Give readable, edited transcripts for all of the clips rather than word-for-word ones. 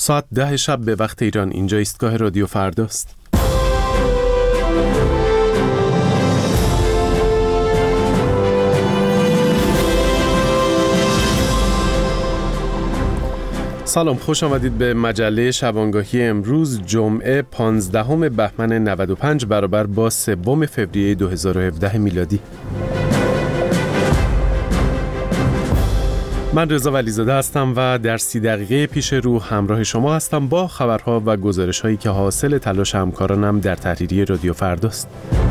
ساعت 10 شب به وقت ایران اینجا ایستگاه رادیو فرداست. سلام، خوش آمدید به مجله شبانگاهی امروز جمعه 15 بهمن 95 برابر با 3 فوریه 2017 میلادی. من رضا ولیزاده هستم و در 30 دقیقه پیش رو همراه شما هستم با خبرها و گزارش‌هایی که حاصل تلاش همکارانم در تحریریه رادیو فرداست.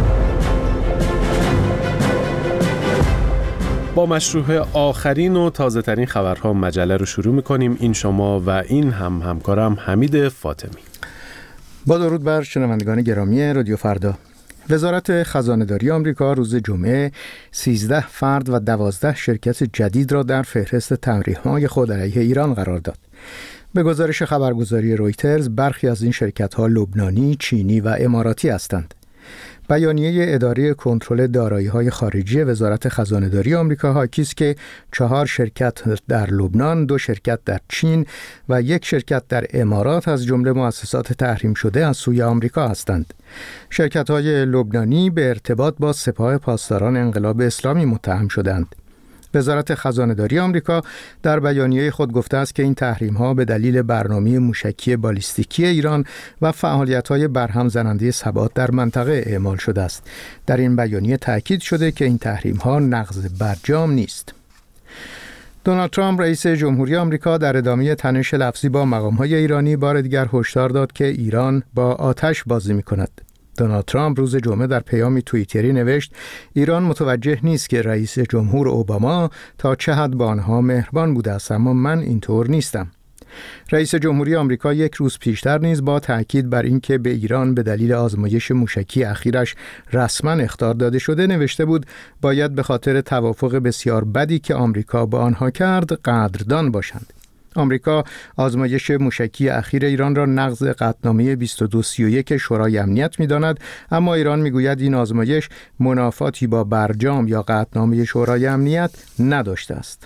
با مشروع آخرین و تازه ترین خبرها مجله رو شروع می‌کنیم. این شما و این همکارم حمید فاطمی. با درود بر شنوندگان گرامی رادیو فردا. وزارت خزانه‌داری آمریکا روز جمعه 13 فرد و 12 شرکت جدید را در فهرست تحریم‌های خود علیه ایران قرار داد. به گزارش خبرگزاری رویترز برخی از این شرکت‌ها لبنانی، چینی و اماراتی هستند. بیانیه اداره کنترل دارایی‌های خارجی وزارت خزانه‌داری آمریکا حاکی است که 4 شرکت در لبنان، 2 شرکت در چین و 1 شرکت در امارات از جمله مؤسسات تحریم شده از سوی آمریکا هستند. شرکت‌های لبنانی به ارتباط با سپاه پاسداران انقلاب اسلامی متهم شدند. وزارت خزانه‌داری آمریکا در بیانیه خود گفته است که این تحریم‌ها به دلیل برنامه موشکی بالیستیکی ایران و فعالیت‌های برهم زننده ثبات در منطقه اعمال شده است. در این بیانیه تأکید شده که این تحریم‌ها نقض برجام نیست. دونالد ترامپ رئیس جمهوری آمریکا در ادامه تنش لفظی با مقام‌های ایرانی بار دیگر هشدار داد که ایران با آتش بازی می‌کند. دونالد ترامپ روز جمعه در پیامی توییتری نوشت: ایران متوجه نیست که رئیس جمهور اوباما تا چه حد با آنها مهربان بوده است، اما من اینطور نیستم. رئیس جمهوری آمریکا یک روز پیشتر نیز با تأکید بر اینکه به ایران به دلیل آزمایش موشکی اخیرش رسما اخطار داده شده نوشته بود باید به خاطر توافق بسیار بدی که آمریکا با آنها کرد قدردان باشند. آمریکا آزمایش موشکی اخیر ایران را نقض قطعنامه 2231 شورای امنیت می‌داند، اما ایران می‌گوید این آزمایش منافاتی با برجام یا قطعنامه شورای امنیت نداشته است.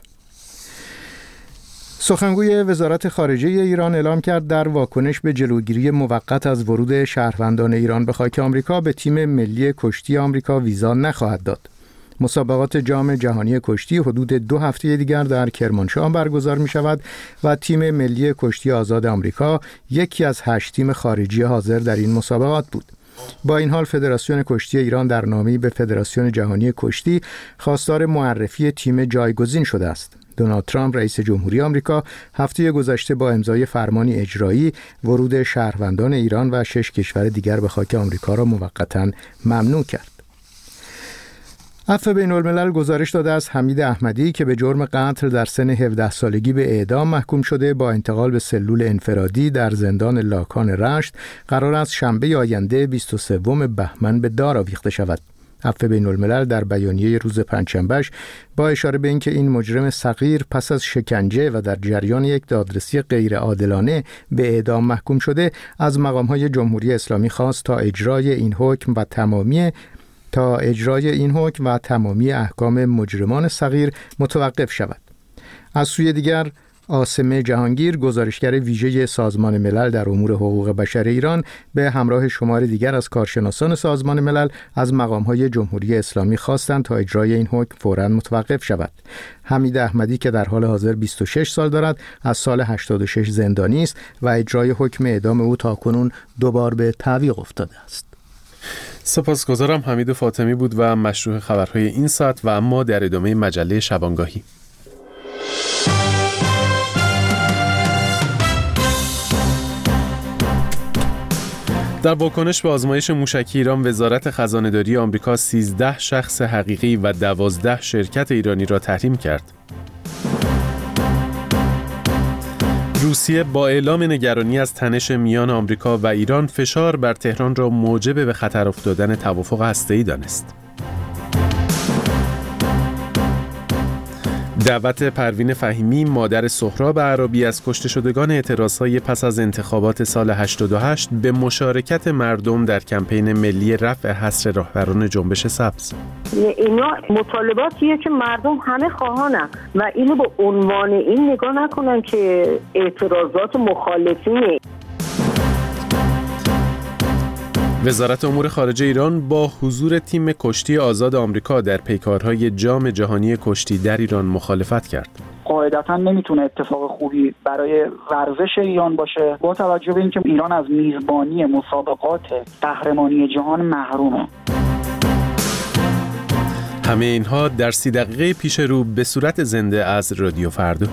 سخنگوی وزارت خارجه ایران اعلام کرد در واکنش به جلوگیری موقت از ورود شهروندان ایران به خاک آمریکا به تیم ملی کشتی آمریکا ویزا نخواهد داد. مسابقات جام جهانی کشتی حدود 2 هفته دیگر در کرمانشاه برگزار می شود و تیم ملی کشتی آزاد آمریکا یکی از 8 تیم خارجی حاضر در این مسابقات بود. با این حال فدراسیون کشتی ایران در نامه‌ای به فدراسیون جهانی کشتی خواستار معرفی تیم جایگزین شده است. دونالد ترامپ رئیس جمهوری آمریکا هفته گذشته با امضای فرمانی اجرایی ورود شهروندان ایران و 6 کشور دیگر به خاک آمریکا را موقتاً ممنوع کرد. عفو بین‌الملل گزارش داده از حمید احمدی که به جرم قتل در سن 17 سالگی به اعدام محکوم شده با انتقال به سلول انفرادی در زندان لاکان رشت قرار است شنبه آینده 23 بهمن به دار آویخته شود. عفو بین‌الملل در بیانیه روز پنجشنبه‌اش با اشاره به اینکه این مجرم صغیر پس از شکنجه و در جریان یک دادرسی غیر عادلانه به اعدام محکوم شده از مقام‌های جمهوری اسلامی خواست تا اجرای این حکم و تمامی احکام مجرمان صغیر متوقف شود. از سوی دیگر عاصم جهانگیر گزارشگر ویژه سازمان ملل در امور حقوق بشر ایران به همراه شمار دیگر از کارشناسان سازمان ملل از مقام‌های جمهوری اسلامی خواستند تا اجرای این حکم فوراً متوقف شود. حمید احمدی که در حال حاضر 26 سال دارد از سال 86 زندانی است و اجرای حکم اعدام او تاکنون 2 بار به تعویق افتاده است. سپاسگزارم. حمید فاطمی بود و مشروع خبرهای این ساعت و اما در ادامه مجله شبانگاهی. در واکنش به آزمایش موشکی ایران وزارت خزانه‌داری آمریکا 13 شخص حقیقی و 12 شرکت ایرانی را تحریم کرد. روسیه با اعلام نگرانی از تنش میان آمریکا و ایران فشار بر تهران را موجب به خطر افتادن توافق هسته‌ای دانست. دعوت پروین فهیمی مادر سهراب عرابی از کشته شدگان اعتراضهای پس از انتخابات سال 88 به مشارکت مردم در کمپین ملی رفع حصر راهبران جنبش سبز. اینا مطالباتیه که مردم همه خواهانن و اینو به عنوان این نگاه نکنن که اعتراضات مخالفینه. وزارت امور خارجه ایران با حضور تیم کشتی آزاد آمریکا در پیکارهای جام جهانی کشتی در ایران مخالفت کرد. قاعدتاً نمیتونه اتفاق خوبی برای ورزش ایران باشه با توجه به اینکه ایران از میزبانی مسابقات قهرمانی جهان محرومه. همه اینها در 30 دقیقه پیش رو به صورت زنده از رادیو فردا.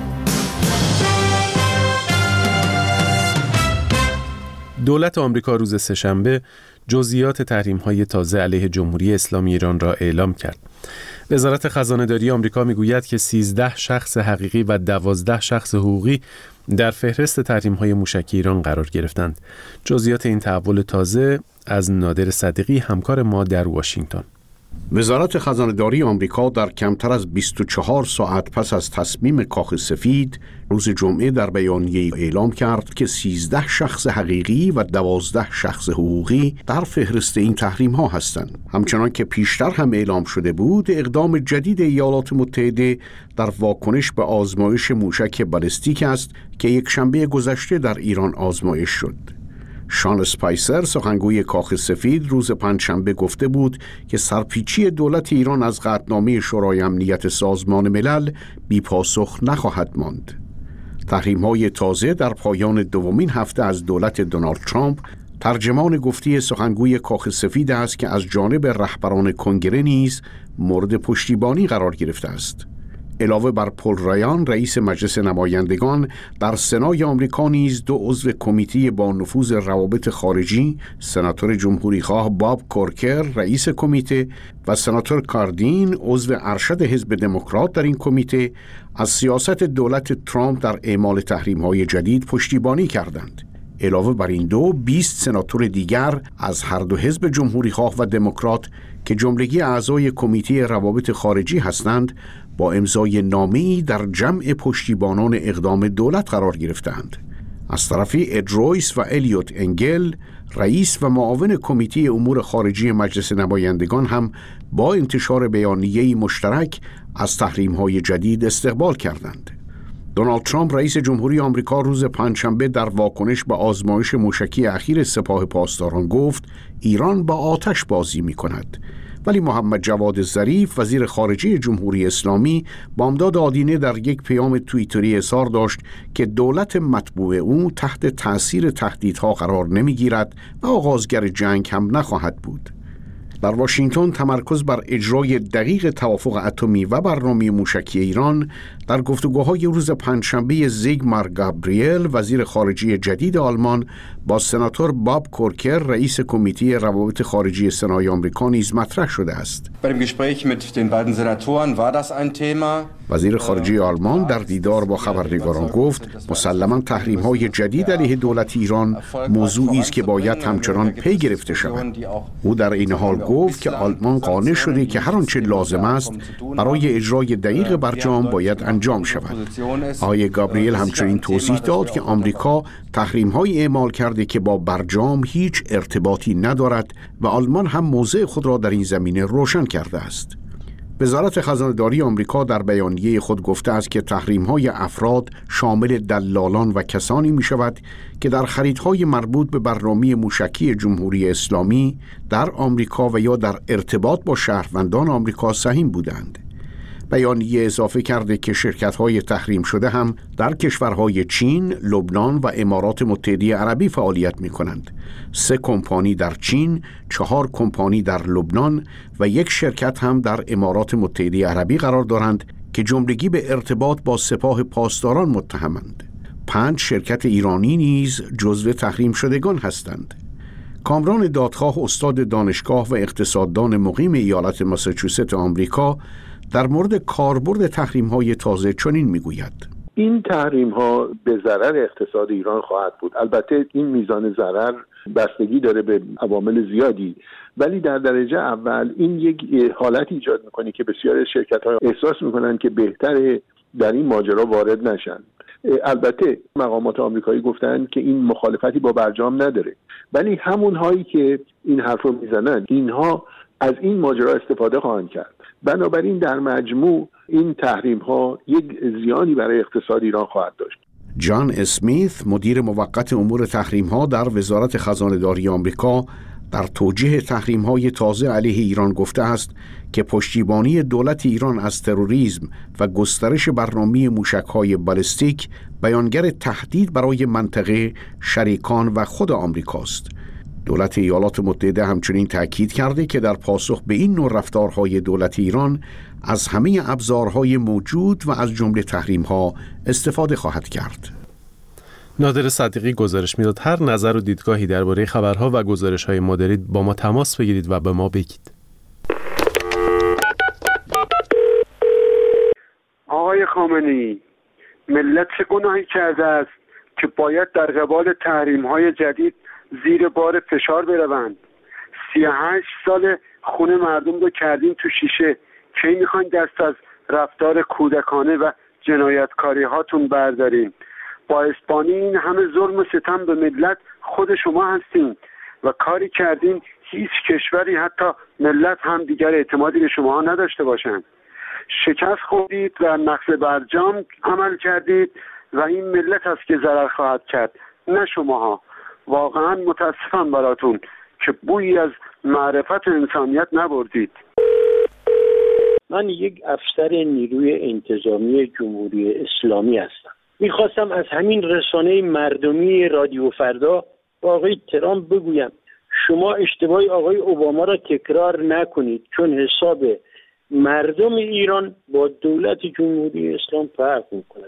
دولت آمریکا روز سه‌شنبه جزئیات تحریم‌های تازه علیه جمهوری اسلامی ایران را اعلام کرد. وزارت خزانه‌داری آمریکا می‌گوید که 13 شخص حقیقی و 12 شخص حقوقی در فهرست تحریم‌های موشکی ایران قرار گرفتند. جزئیات این تحول تازه از نادر صدیقی همکار ما در واشنگتن. وزارت خزانه‌داری آمریکا در کمتر از 24 ساعت پس از تصمیم کاخ سفید روز جمعه در بیانیه اعلام کرد که 13 شخص حقیقی و 12 شخص حقوقی در فهرست این تحریم‌ها هستند. همچنان که پیشتر هم اعلام شده بود، اقدام جدید ایالات متحده در واکنش به آزمایش موشک بالستیک است که یک شنبه گذشته در ایران آزمایش شد. شان اسپایسر سخنگوی کاخ سفید روز پنجشنبه گفته بود که سرپیچی دولت ایران از قطعنامه شورای امنیت سازمان ملل بی پاسخ نخواهد ماند. تحریم‌های تازه در پایان دومین هفته از دولت دونالد ترامپ ترجمان گفتی سخنگوی کاخ سفید است که از جانب رهبران کنگره نیز مورد پشتیبانی قرار گرفته است. علاوه بر پل رایان رئیس مجلس نمایندگان، در سنای آمریکا نیز 2 عضو کمیته با نفوذ روابط خارجی، سناتور جمهوریخواه باب کورکر رئیس کمیته و سناتور کاردین عضو ارشد حزب دموکرات در این کمیته از سیاست دولت ترامپ در اعمال تحریم‌های جدید پشتیبانی کردند. علاوه بر این 20 سناتور دیگر از هر دو حزب جمهوریخواه و دموکرات که جملگی اعضای کمیته روابط خارجی هستند با امضای نامه‌ای در جمع پشتیبانان اقدام دولت قرار گرفتند. از طرفی اد رویس و الیوت انگل رئیس و معاون کمیته امور خارجی مجلس نمایندگان هم با انتشار بیانیه‌ای مشترک از تحریم‌های جدید استقبال کردند. دونالد ترامپ رئیس جمهوری آمریکا روز پنجشنبه در واکنش به آزمایش موشکی اخیر سپاه پاسداران گفت ایران با آتش بازی می‌کند. ولی محمد جواد ظریف وزیر خارجه جمهوری اسلامی بامداد آدینه در یک پیام توییتری اظهار داشت که دولت مطبوع او تحت تأثیر تهدیدها قرار نمی‌گیرد و آغازگر جنگ هم نخواهد بود. در واشنگتن تمرکز بر اجرای دقیق توافق اتمی و برنامه موشکی ایران در گفتگوهای روز پنجشنبه زیگمار گابریل وزیر خارجه جدید آلمان با سناتور باب کورکر رئیس کمیته روابط خارجی سنای آمریکا نیز مطرح شده است. وزیر خارجه آلمان در دیدار با خبرنگاران گفت مسلماً تحریم‌های جدید علیه دولت ایران موضوعی است که باید همچنان پی گرفته شود. او در این حال گفت که آلمان قانع شده که هر آنچه لازم است برای اجرای دقیق برجام باید انجام شود. آقای گابریل همچنین توضیح داد که آمریکا تحریم‌های اعمال کرده که با برجام هیچ ارتباطی ندارد و آلمان هم موضع خود را در این زمینه روشن کرده است. وزارت خزانه‌داری آمریکا در بیانیه خود گفته است که تحریم‌های افراد شامل دلالان و کسانی می‌شود که در خریدهای مربوط به برنامه موشکی جمهوری اسلامی در آمریکا و یا در ارتباط با شهروندان آمریکا سهیم بودند. بیانیه اضافه کرده که شرکت‌های تحریم شده هم در کشورهای چین، لبنان و امارات متحده عربی فعالیت می‌کنند. 3 کمپانی در چین، 4 کمپانی در لبنان و 1 شرکت هم در امارات متحده عربی قرار دارند که جملگی به ارتباط با سپاه پاسداران متهمند. 5 شرکت ایرانی نیز جزو تحریم شدگان هستند. کامران دادخواه استاد دانشگاه و اقتصاددان مقیم ایالت ماساچوست آمریکا در مورد کاربرد تحریم‌های تازه چنین می‌گوید: این تحریم‌ها به ضرر اقتصاد ایران خواهد بود. البته این میزان ضرر بستگی داره به عوامل زیادی، ولی در درجه اول این یک حالت ایجاد می‌کنه که بسیاری از شرکت‌ها احساس می‌کنن که بهتره در این ماجرا وارد نشن. البته مقامات آمریکایی گفتن که این مخالفتی با برجام نداره، ولی همون هایی که این حرف رو میزنن اینها از این ماجرا استفاده خواهند کرد. بنابراین در مجموع این تحریم ها یک زیانی برای اقتصاد ایران خواهد داشت. جان اسمیت، مدیر موقت امور تحریم ها در وزارت خزانه‌داری آمریکا، در توجیه تحریم های تازه علیه ایران گفته است که پشتیبانی دولت ایران از تروریسم و گسترش برنامه موشک‌های بالستیک بیانگر تهدید برای منطقه، شریکان و خود آمریکاست. دولت ایالات متحده همچنین تأکید کرده که در پاسخ به این نوع رفتارهای دولت ایران از همه ابزارهای موجود و از جمله تحریم‌ها استفاده خواهد کرد. نادر صدیقی گزارش میداد هر نظر و دیدگاهی درباره خبرها و گزارش‌های ما دارید با ما تماس بگیرید و به ما بگید. آقای خامنه‌ای، ملت چه گناهی کرده است که باید در قبال تحریم‌های جدید زیر بار فشار بروند؟ 38 سال خون مردم رو کردیم تو شیشه، کی میخواین دست از رفتار کودکانه و جنایتکاری هاتون بردارین؟ با اسپانی این همه ظلم و ستم به ملت خود شما هستین و کاری کردین هیچ کشوری حتی ملت هم دیگر اعتمادی به شما نداشته باشند. شکست خوردید و نقض برجام عمل کردید و این ملت است که ضرر خواهد کرد، نه شماها. واقعا متاسفم براتون که بویی از معرفت انسانیت نبردید. من یک افسر نیروی انتظامی جمهوری اسلامی هستم. میخواستم از همین رسانه مردمی رادیو فردا با آقای ترامپ بگویم شما اشتباه آقای اوباما را تکرار نکنید، چون حساب مردم ایران با دولت جمهوری اسلام فرق میکنه.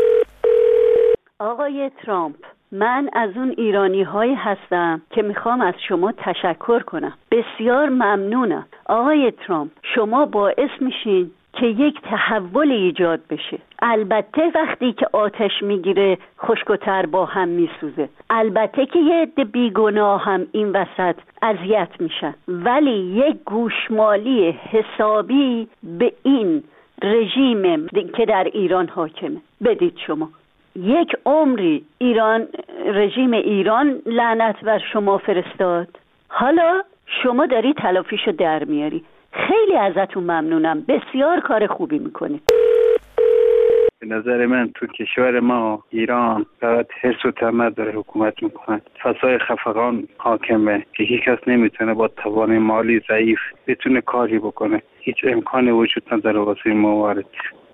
آقای ترامپ، من از اون ایرانی‌هایی هستم که میخوام از شما تشکر کنم. بسیار ممنونم. آقای ترامپ، شما باعث میشین که یک تحول ایجاد بشه. البته وقتی که آتش میگیره خشک‌وتر با هم میسوزه. البته که یه عده بیگناه هم این وسط اذیت میشن، ولی یک گوشمالی حسابی به این رژیم که در ایران حاکمه بدید شما. یک عمری رژیم ایران لعنت بر شما فرستاد، حالا شما داری تلافیشو در میاری. خیلی ازتون ممنونم، بسیار کار خوبی میکنید. به نظر من تو کشور ما ایران فقط حرص و طمع داره حکومت میکنن. فساد خفقان حاکمه که هیچ کس نمیتونه با توان مالی ضعیف بتونه کاری بکنه. هیچ امکانی وجود نداره واسه موارد.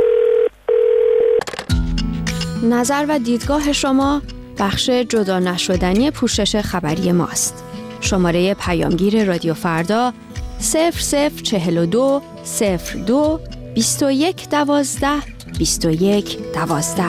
نظر و دیدگاه شما بخش جدا نشدنی پوشش خبری ماست. شماره پیامگیر رادیو فردا 0042 02 21 12 21 12.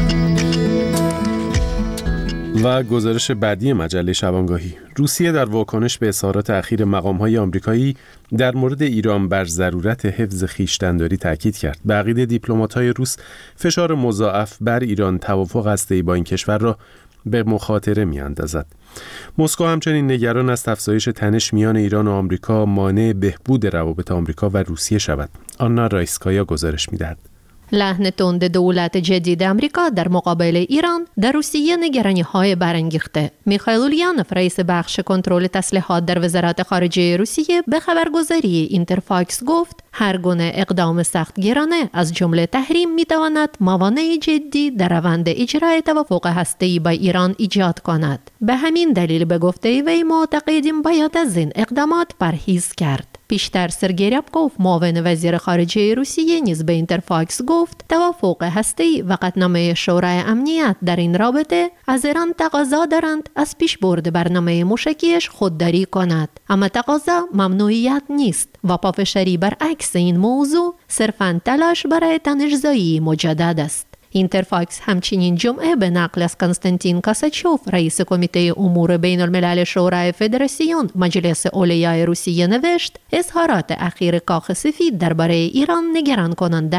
و گزارش بعدی مجله شبانگاهی. روسیه در واکنش به اظهارات اخیر مقام‌های آمریکایی در مورد ایران بر ضرورت حفظ خویشتن‌داری تاکید کرد. به عقیده دیپلمات‌های روس فشار مضاعف بر ایران توافق هسته‌ای با این کشور را به مخاطره می‌اندازد. مسکو همچنین نگران است افزایش تنش میان ایران و آمریکا مانع بهبود روابط آمریکا و روسیه شود. آنا رایسکایا گزارش می‌دهد. لحن تند دولت جدید آمریکا در مقابل ایران در روسیه نگرانی‌های برانگیخته. میخائیل اوليانوف، رئیس بخش کنترل تسلیحات در وزارت خارجه روسیه، به خبرگزاری اینترفاکس گفت هر گونه اقدام سختگیرانه از جمله تحریم میتواند موانع جدی در روند اجرای توافق هسته‌ای با ایران ایجاد کند. به همین دلیل به گفته وی معتقدیم باید از این اقدامات پرهیز کرد. پیشتر سرگئی ریابکوف، معاون وزیر خارجه روسیه، نیز به اینترفاکس گفت توافق هسته‌ای و قطعنامه شورای امنیت در این رابطه از ایران تقاضا دارند از پیشبرد برنامه موشکیش خودداری کند، اما تقاضا ممنوعیت نیست و پافشاری برعکس این موضوع صرفاً تلاش برای تنش‌زایی مجدد است. اینترفاکس همچنین جمعه به نقل از کنستانتین کاساچوف، رئیس کمیته امور بین الملل شورای فدراسیون مجلس اولیای روسیه، نوشت اظهارات اخیر کاخ سفید درباره ایران نگران کننده است.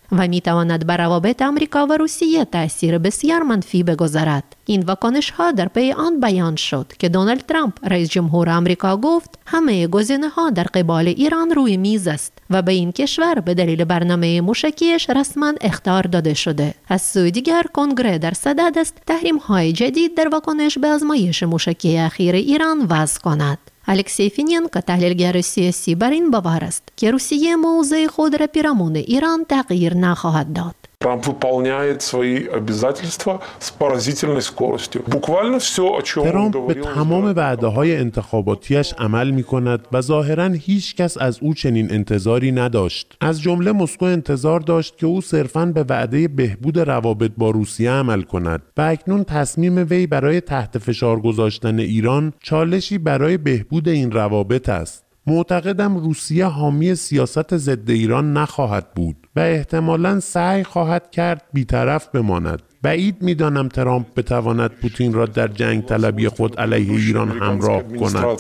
و میتواند بر روابط آمریکا و روسیه تأثیر بسیار منفی بگذارد. این واکنش‌ها در پی آن بیان شد که دونالد ترامپ رئیس جمهور آمریکا گفت همه گزینه‌ها در قبال ایران روی میز است و به این کشور به دلیل برنامه موشکیش رسما اخطار داده شده. از سوی دیگر کنگره در صدد است تحریم‌های جدید در واکنش به آزمایش موشکی اخیر ایران وضع کند. الکسی فینینکو تحلیلگر سیاسی بر این باور است که روسیه موضع خود را پیرامون ایران تغییر نخواهد داد. Трамп выполняет свои обязательства с поразительной скоростью. Буквально все, о чем он говорил. به تمام وعده‌های انتخاباتیش عمل می‌کند و ظاهراً هیچ کس از او چنین انتظاری نداشت. از جمله مسکو انتظار داشت که او صرفاً به وعده بهبود روابط با روسیه عمل کند و اکنون تصمیم وی برای تحت فشار گذاشتن ایران چالشی برای بهبود این روابط است. معتقدم روسیه حامی سیاست ضد ایران نخواهد بود و احتمالاً سعی خواهد کرد بی‌طرف بماند. بعید می‌دانم ترامپ بتواند پوتین را در جنگ طلبی خود علیه ایران همراه کند.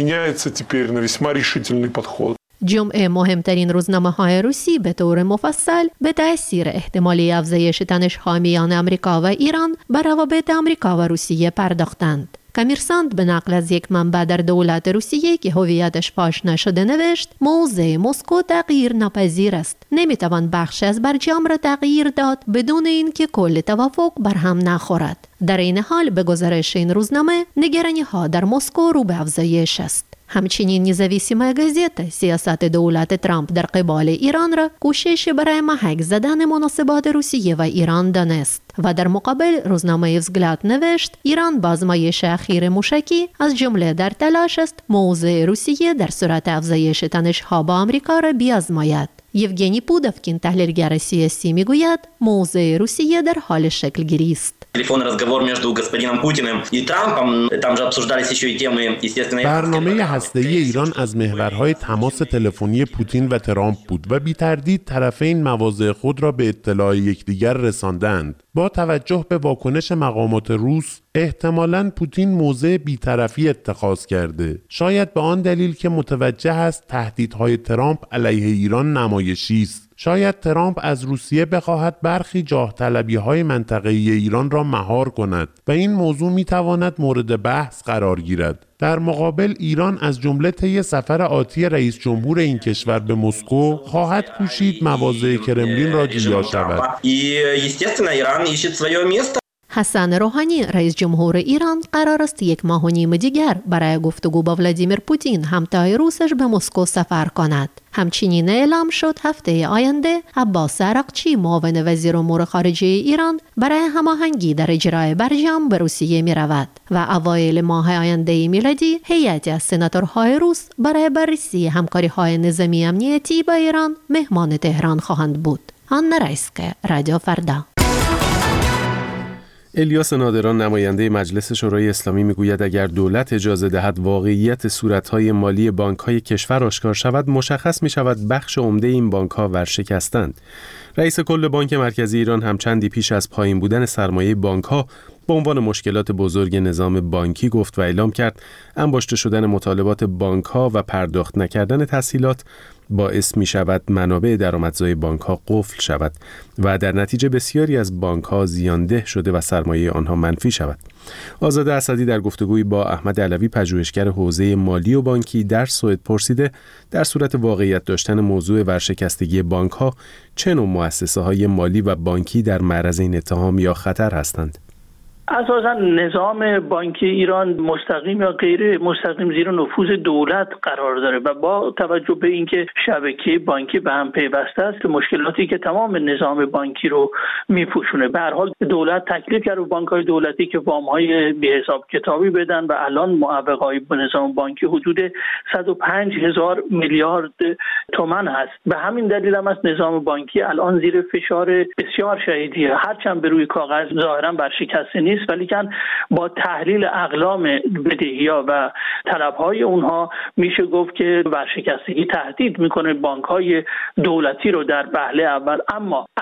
جمعه مهمترین روزنامه‌های روسی به طور مفصل به تأثیر احتمالی افزایش تنش‌ها میان آمریکا و ایران بر روابط آمریکا و روسیه پرداختند. کمیرساند به نقل از یک منبع در دولت روسیه که هویتش فاش نشده نوشت موضع مسکو تغییر ناپذیر است. نمیتوان بخش از برجام را تغییر داد بدون اینکه کل توافق بر هم نخورد. در این حال به گزارش این روزنامه نگرانی‌ها در مسکو رو به افزایش است. همچنین نزاویسیمه گازета سیاست دولت ترامپ در قبال ایران را کوشش برای محک زدن مناسبات روسیه و ایران دانست و در مقابل روزنامه vzгляд نوشت ایران با آزمایش اخیر موشکی از جمله در تلاش است موضع روسیه در صورت افزایش تنش‌ها با آمریکا را بیازماید. یوگنی پودوکین تحلیلگر سیاسی میگوید موضع روسیه در حال شکل گیری است. برنامه هسته‌ای ایران از محورهای تماس تلفنی پوتین و ترامپ بود و بی تردید طرفین مواضع خود را به اطلاع یکدیگر رساندند. با توجه به واکنش مقامات روس احتمالاً پوتین موضع بی‌طرفی اتخاذ کرده. شاید به آن دلیل که متوجه است تهدیدهای ترامپ علیه ایران نمایشی است. شاید ترامپ از روسیه بخواهد برخی جاه طلبی‌های منطقه‌ای ایران را مهار کند و این موضوع می‌تواند مورد بحث قرار گیرد. در مقابل ایران از جمله طی سفر آتی رئیس جمهور این کشور به مسکو خواهد کوشید مواضع کرملین را جویا شود. حسن روحانی رئیس جمهور ایران قرار است 1.5 ماه دیگر برای گفتگو با ولادیمیر پوتین همتای روسش به مسکو سفر کند. همچنین اعلام شد هفته آینده عباس عراقچی معاون وزیر امور خارجه ایران برای هماهنگی در اجرای برجام به روسیه می رود و اوایل ماه آینده میلادی هیئتی از سناتورهای روس برای بررسی همکاری‌های نظامی امنیتی با ایران مهمان تهران خواهند بود. آنا رایسکه، رادیو فردا. الیاس نادران نماینده مجلس شورای اسلامی میگوید اگر دولت اجازه دهد واقعیت صورت‌های مالی بانک‌های کشور آشکار شود مشخص می‌شود بخش عمده این بانک‌ها ورشکستند. رئیس کل بانک مرکزی ایران هم چندی پیش از پایین بودن سرمایه بانک‌ها به عنوان مشکلات بزرگ نظام بانکی گفت و اعلام کرد انباشته شدن مطالبات بانک‌ها و پرداخت نکردن تسهیلات باعث می شود منابع درآمدزای بانک‌ها قفل شود و در نتیجه بسیاری از بانک‌ها زیانده شده و سرمایه آنها منفی شود. آزاده اسدی در گفتگویی با احمد علوی پژوهشگر حوزه مالی و بانکی در سوئد پرسیده در صورت واقعیت داشتن موضوع ورشکستگی بانک‌ها چه نوع مؤسسه‌های مالی و بانکی در معرض این اتهام یا خطر هستند؟ اساساً نظام بانکی ایران مستقیم یا غیر مستقیم زیر نفوذ دولت قرار داره و با توجه به اینکه شبکه بانکی به هم پیوسته است مشکلاتی که تمام نظام بانکی رو میپوشونه. به هر حال دولت تکلیف کرده بانک‌های دولتی که وام‌های بی‌حساب کتابی بدن و الان معوق‌های به نظام بانکی حدود 105,000 میلیارد تومان هست. به همین دلیل هم از نظام بانکی الان زیر فشار بسیار شدیدیه. هرچند به روی کاغذ ظاهراً برشکسته نیست ولیکن با تحلیل اقلام بدهی‌ها و طلب‌های اونها میشه گفت که ورشکستگی تهدید میکنه بانک‌های دولتی رو در وهله اول. اما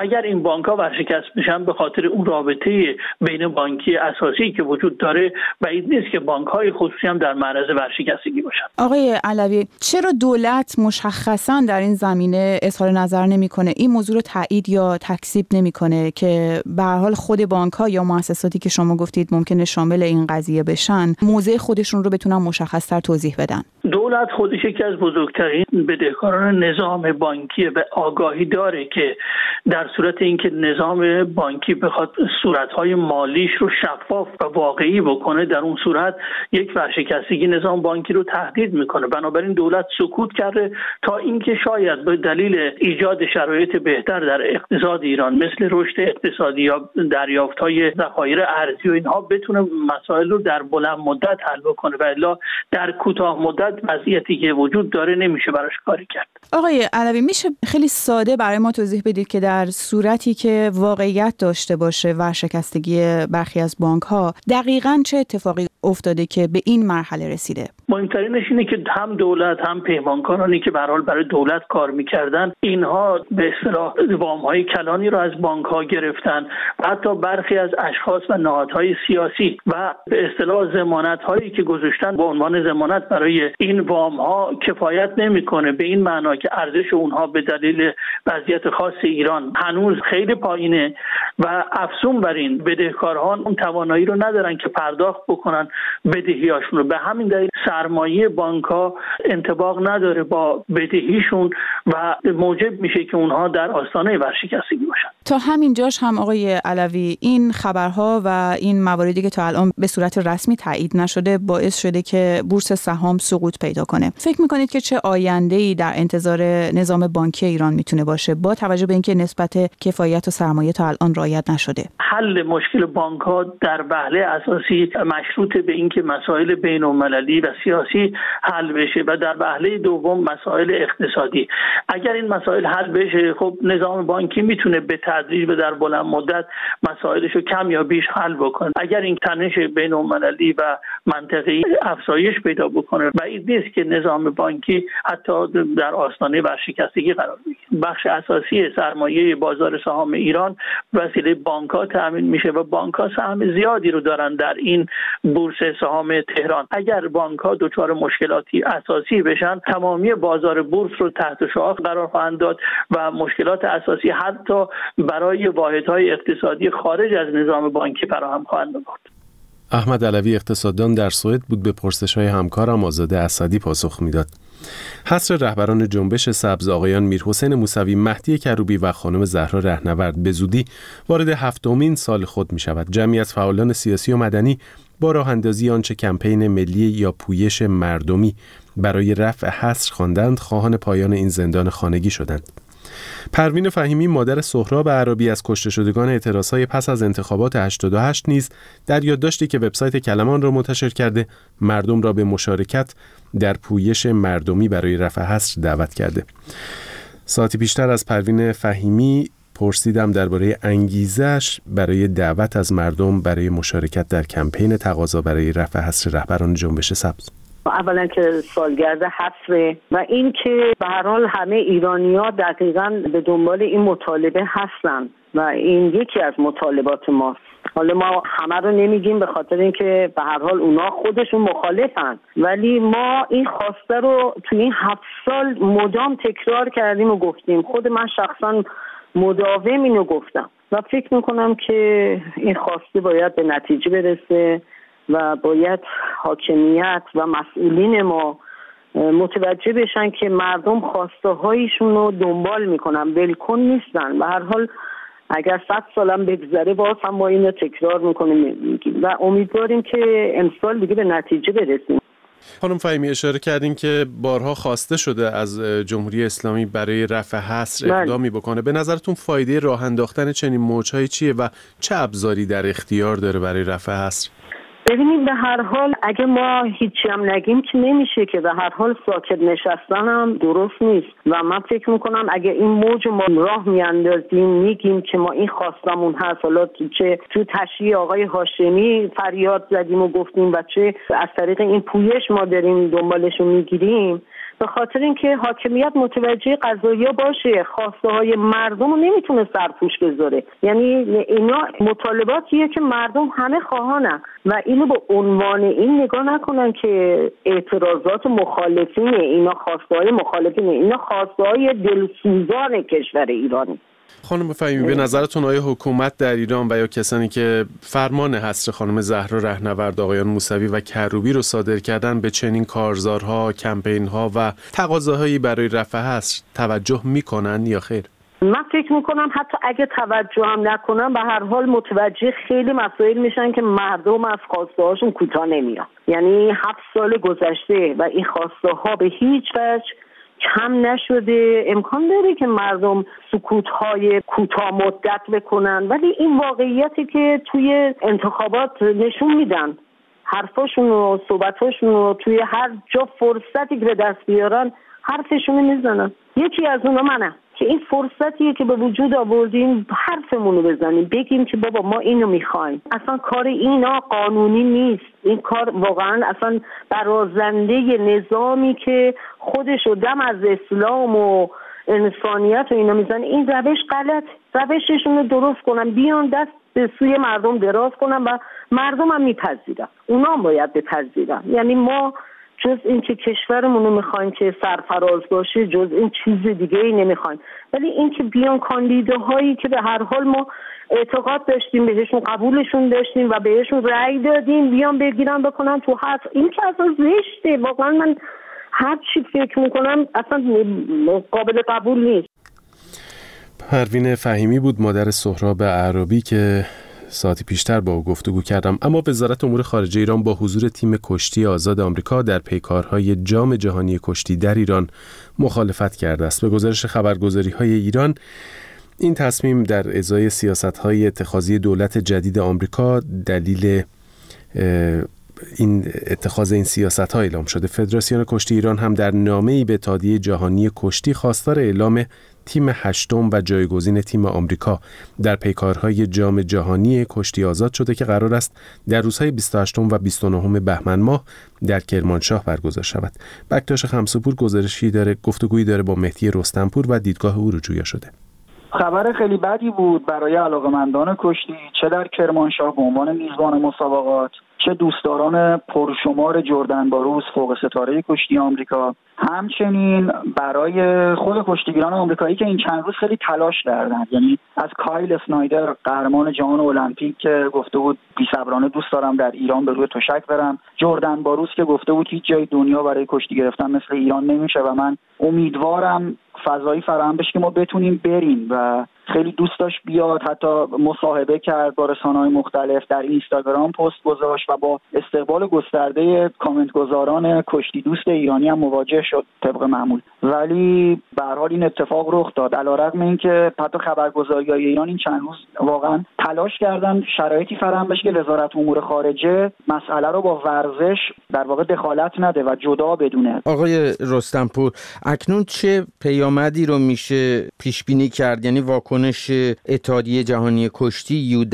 اگر این بانک‌ها ورشکست بشن به خاطر اون رابطه بین بانکی اساسی که وجود داره، بعید نیست که بانک‌های خصوصی هم در معرض ورشکستگی باشن. آقای علوی، چرا دولت مشخصاً در این زمینه اظهار نظر نمی‌کنه، این موضوع رو تایید یا تکذیب نمی‌کنه که به هر حال خود بانک‌ها یا مؤسساتی که شما گفتید ممکنه شامل این قضیه بشن موضع خودشون رو بتونن مشخص‌تر توضیح بدن؟ دولت خودش یکی از بزرگترین بدهکاران نظام بانکی به آگاهی داره که در صورت اینکه نظام بانکی بخواد صورت‌های مالیش رو شفاف و واقعی بکنه، در اون صورت یک ورشکستگی نظام بانکی رو تهدید میکنه. بنابراین دولت سکوت کرده تا اینکه شاید به دلیل ایجاد شرایط بهتر در اقتصاد ایران مثل رشد اقتصادی یا دریافت‌های ذخایر ارزی و اینها بتونه مسائل رو در بلند مدت حل بکنه، و الا در کوتاه مدت وضعیتی که وجود داره نمیشه براش کاری کرد. آقای علوی، میشه خیلی ساده برای ما توضیح بدید که در صورتی که واقعیت داشته باشه ورشکستگی برخی از بانک‌ها دقیقاً چه اتفاقی افتاده که به این مرحله رسیده؟ مهمترینش اینه که هم دولت هم پیمانکارانی که به هر حال برای دولت کار می‌کردن، اینها به اصطلاح وام‌های کلانی رو از بانک‌ها گرفتن، و حتی برخی از اشخاص و نهادهای سیاسی و به اصطلاح ضمانت‌هایی که گذاشتن به عنوان ضمانت برای این وام‌ها کفایت نمی‌کنه، به این معنا که ارزش اونها به دلیل وضعیت خاص ایران هنوز خیلی پایینه و افزون بر این بدهکاران اون توانایی رو ندارن که پرداخت بکنن بدهیاشون رو. به همین دلیل سرمایه بانک‌ها انطباق نداره با بدهیشون و موجب میشه که اونها در آستانه ورشکستگی باشن. تا همین جاش هم آقای علوی، این خبرها و این مواردی که تا الان به صورت رسمی تایید نشده باعث شده که بورس سهام سقوط پیدا کنه. فکر می‌کنید که چه آینده‌ای در انتظار نظام بانکی ایران میتونه باشه با توجه به اینکه نسبت کفایت و سرمایه تا الان رعایت نشده؟ حل مشکل بانک‌ها در وهله اساسی مشروط به اینکه مسائل بین‌المللی و سیاسی حل بشه و در وهله دوم مسائل اقتصادی. اگر این مسائل حل بشه، خب نظام بانکی میتونه به تدریج و در بلند مدت مسائلشو کم یا بیش حل بکنه. اگر این تنش بین‌المللی و منطقه‌ای افزایش پیدا بکنه، بعید نیست که نظام بانکی حتی در آستانه ورشکستگی قرار بگیره. بخش اساسی سرمایه بازار سهام ایران وسیله بانک‌ها تامین میشه و بانک‌ها سهم زیادی رو دارن در این بورس سهام تهران. اگر بانک‌ها دچار مشکلاتی اساسی بشن، تمامی بازار بورس رو تحت شعاع قرار خواهند داد و مشکلات اساسی حتی برای واحدهای اقتصادی خارج از نظام بانکی فراهم خواهند بود. احمد علوی اقتصاددان در سوئد بود. به پرسش‌های همکارم آزاده اسدی پاسخ میداد. حصر رهبران جنبش سبز آقایان میرحسین موسوی، مهدی کروبی و خانم زهرا رهنورد به زودی وارد 7مین سال خود می‌شود. جمعی از فعالان سیاسی و مدنی با راه‌اندازی آنچه کمپین ملی یا پویش مردمی برای رفع حصر خواندند، خواهان پایان این زندان خانگی شدند. پروین فهیمی، مادر سهراب عربی از کشته شدگان اعتراضهای پس از انتخابات 88 نیز در یادداشتی که وبسایت کلمان را منتشر کرده مردم را به مشارکت در پویش مردمی برای رفع حصر دعوت کرده. ساعتی پیشتر از پروین فهیمی پرسیدم درباره انگیزش برای دعوت از مردم برای مشارکت در کمپین تقاضا برای رفع حصر رهبران جنبش سبز. اولا که سالگرد حصر و این که به هر حال همه ایرانی‌ها دقیقاً به دنبال این مطالبه هستن و این یکی از مطالبات ماست. حالا ما همه رو نمیگیم به خاطر اینکه به هر حال اونا خودشون مخالفن، ولی ما این خواسته رو تو این 7 سال مدام تکرار کردیم و گفتیم. خود من شخصاً مداوم اینو گفتم و فکر میکنم که این خواسته باید به نتیجه برسه و باید حاکمیت و مسئولین ما متوجه بشن که مردم خواسته هایشون رو دنبال میکنن، ولکن نیستن. و هر حال اگر 100 سالم بگذره باز هم ما اینو تکرار میکنیم و امیدواریم که امسال دیگه به نتیجه برسیم. خانم فهیمی، اشاره کردین که بارها خواسته شده از جمهوری اسلامی برای رفع حصر اقدامی بکنه. به نظرتون فایده راه انداختن چنین موج‌هایی چیه و چه ابزاری در اختیار داره برای رفع حصر؟ ببینید، به هر حال اگه ما هیچی هم نگیم که نمیشه، که به هر حال ساکت نشستن هم درست نیست و من فکر میکنم اگه این موج ما راه میاندازیم، میگیم که ما این خواستمون هست، حالا چه تو تشریع آقای هاشمی فریاد زدیم و گفتیم و چه از طریق این پویش ما داریم دنبالشون میگیریم، به خاطر اینکه حاکمیت متوجه قضایا باشه، خواسته های مردم رو نمیتونه سرپوش بذاره. یعنی اینا مطالباتیه که مردم همه خواهانن و اینو به عنوان این نگاه نکنن که اعتراضات مخالفین، اینا خواسته های مخالفین، اینا خواسته های دلسوزان کشور ایرانی. خانم فهیمی، به نظرتون آیا حکومت در ایران و یا کسانی که فرمان حصر خانم زهرا رهنورد، آقایان موسوی و کروبی رو صادر کردن به چنین کارزارها، کمپین‌ها و تقاضاهایی برای رفع حصر توجه میکنن یا خیر؟ من فکر میکنم حتی اگه توجه هم نکنن به هر حال متوجه خیلی مسائل میشن که مردم از خواسته هاشون کوتاه نمیان. یعنی 7 سال گذشته و این خواسته ها به هیچ وجه کم نشده. امکان داره که مردم سکوت‌های کوتاه مدت بکنن، ولی این واقعیتی که توی انتخابات نشون میدن، حرفاشون و صحبتاشون رو توی هر جا فرصتی که به دست بیارن حرفشون رو میزنن. یکی از اونا منم که این فرصتیه که به وجود آوردیم حرفمون رو بزنیم، بگیم که بابا ما اینو میخوایم. اصلا کار اینا قانونی نیست، این کار واقعا اصلا برازنده نظامی که خودش رو دم از اسلام و انسانیت و اینا میزنه. این روش غلط، روششون رو درست کنن، بیان دست به سوی مردم دراز کنن و مردم هم میپذیرن، اونا هم باید بپذیرن. یعنی ما جز این که کشورمون رو میخوایم که سرفراز باشه، جز این چیز دیگه ای نمیخوایم، ولی این که بیان کاندیداهایی که به هر حال ما اعتقاد داشتیم بهشون، قبولشون داشتیم و بهشون رأی دادیم، بیان بگیرن بکنن تو حرف، این که اصلا زشته. واقعا من هر چی فکر میکنم اصلا قابل قبول نیست. پروین فهیمی بود، مادر سهراب عربی، که ساعتی پیشتر با او گفتگو کردم. اما وزارت امور خارجه ایران با حضور تیم کشتی آزاد آمریکا در پیکارهای جام جهانی کشتی در ایران مخالفت کرده است. به گزارش خبرگزاری‌های ایران، این تصمیم در ازای سیاست‌های اتخاذی دولت جدید آمریکا دلیل این اتخاذ این سیاست‌ها اعلام شده. فدراسیون کشتی ایران هم در نامه‌ای به اتحادیه جهانی کشتی خواستار اعلام تیم 8 و جایگزین تیم آمریکا در پیکارهای جام جهانی کشتی آزاد شده که قرار است در روزهای 28 و 29 بهمن ماه در کرمانشاه برگزار شود. بکتاش خمسوپور گفتگویی داره با مهدی رستمپور و دیدگاه او رو جویا شده. خبر خیلی بدی بود برای علاقه‌مندان کشتی، چه در کرمانشاه به عنوان میزبان مسابقات، چه دوستداران پرشمار جردن باروس فوق ستاره کشتی آمریکا، همچنین برای خود کشتیگیران آمریکایی که این چند روز خیلی تلاش کردند. یعنی از کایل اسنایدر قهرمان جهان المپیک که گفته بود بی‌صبرانه دوست دارم در ایران به روی تشک برم، جردن باروس که گفته بود هیچ جای دنیا برای کشتی گرفتن مثل ایران نمیشه و من امیدوارم فضایی فراهم بشه که ما بتونیم بریم، و خیلی دوست داشت بیاد. حتی مصاحبه کرد با رسانه‌های مختلف، در اینستاگرام پست گذاشت و با استقبال گسترده کامنت گذاران کشتی دوست ایرانی هم مواجه شد طبق معمول. ولی به هر حال این اتفاق رخ داد، علیرغم اینکه حتی خبرگزاری‌های ایران این چند روز واقعا تلاش کردن شرایطی فراهم بشه که وزارت امور خارجه مسئله رو با ورزش در واقع دخالت نده و جدا بدونه. آقای رستمپور، اکنون چه پیامدی رو میشه پیش بینی کرد؟ یعنی واکنش اتحادیه جهانی کشتی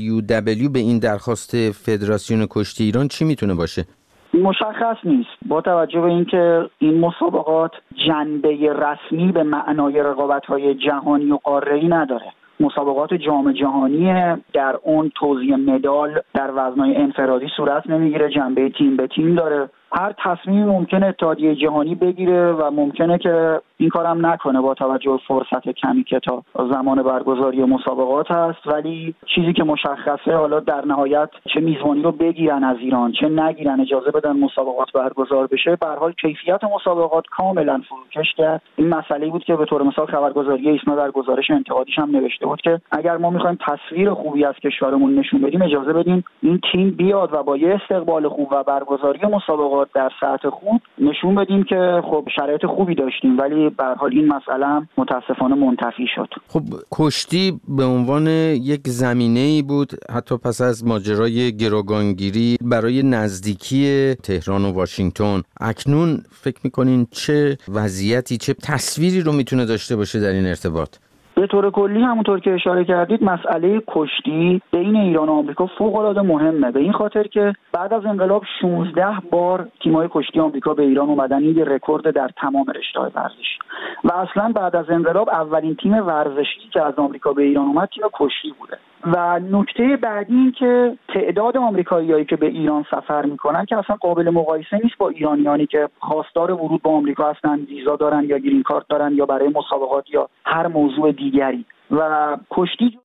UWW به این درخواست فدراسیون کشتی ایران چی میتونه باشه؟ مشخص نیست، با توجه به اینکه این مسابقات جنبه رسمی به معنای رقابت‌های جهانی و قاره‌ای نداره. مسابقات جام جهانی در اون توزیع مدال در وزن‌های انفرادی صورت نمیگیره، جنبه تیم به تیم داره. هر تصمیمی ممکنه اتحادیه جهانی بگیره و ممکنه که این کارم نکنه با توجه به فرصت کمی که تا زمان برگزاری مسابقات هست. ولی چیزی که مشخصه، حالا در نهایت چه میزبانی رو بگیرن از ایران چه نگیرن، اجازه بدن مسابقات برگزار بشه، به هر حال کیفیت مسابقات کاملا فروکش کرد. این مسئله بود که به طور مثال خبرگزاری ایسنا در گزارش انتقادیش هم نوشته بود که اگر ما می‌خوایم تصویر خوبی از کشورمون نشون بدیم، اجازه بدیم این تیم بیاد و با یه استقبال خوب و برگزاری مسابقات در سطح خوب نشون بدیم که خب شرایط خوبی داشتیم. ولی به هر حال این مسئله هم متاسفانه منتفی شد. خب کشتی به عنوان یک زمینه‌ای بود حتی پس از ماجرای گروگانگیری برای نزدیکی تهران و واشنگتن. اکنون فکر می‌کنین چه وضعیتی، چه تصویری رو میتونه داشته باشه در این ارتباط؟ به طور کلی همونطور که اشاره کردید مسئله کشتی بین ایران و آمریکا فوق‌العاده مهمه، به این خاطر که بعد از انقلاب 16 بار تیم‌های کشتی آمریکا به ایران اومدن. این رکورد در تمام رشته‌های ورزشی و اصلا بعد از انقلاب اولین تیم ورزشی که از آمریکا به ایران اومد تیم کشتی بوده. و نکته بعدی این که تعداد آمریکاییایی که به ایران سفر میکنن که اصلا قابل مقایسه نیست با ایرانیانی که خواستار ورود به آمریکا هستن، ویزا دارن یا گرین کارت دارن یا برای مسابقات یا هر موضوع دیگری. و کشتی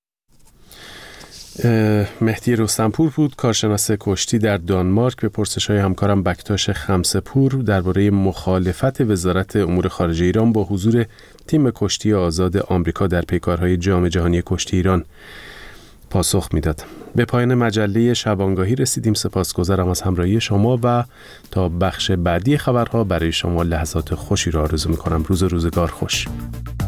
مهدی رستمپور بود، کارشناس کشتی در دانمارک، به پرسش‌های همکارم بکتاش خمسه‌پور درباره مخالفت وزارت امور خارجه ایران با حضور تیم کشتی آزاد آمریکا در پیکارهای جام جهانی کشتی ایران پاسخ میداد. به پایان مجله شبانگاهی رسیدیم. سپاسگزارم از همراهی شما و تا بخش بعدی خبرها برای شما لحظات خوشی را آرزو می‌کنم. روزگار خوش.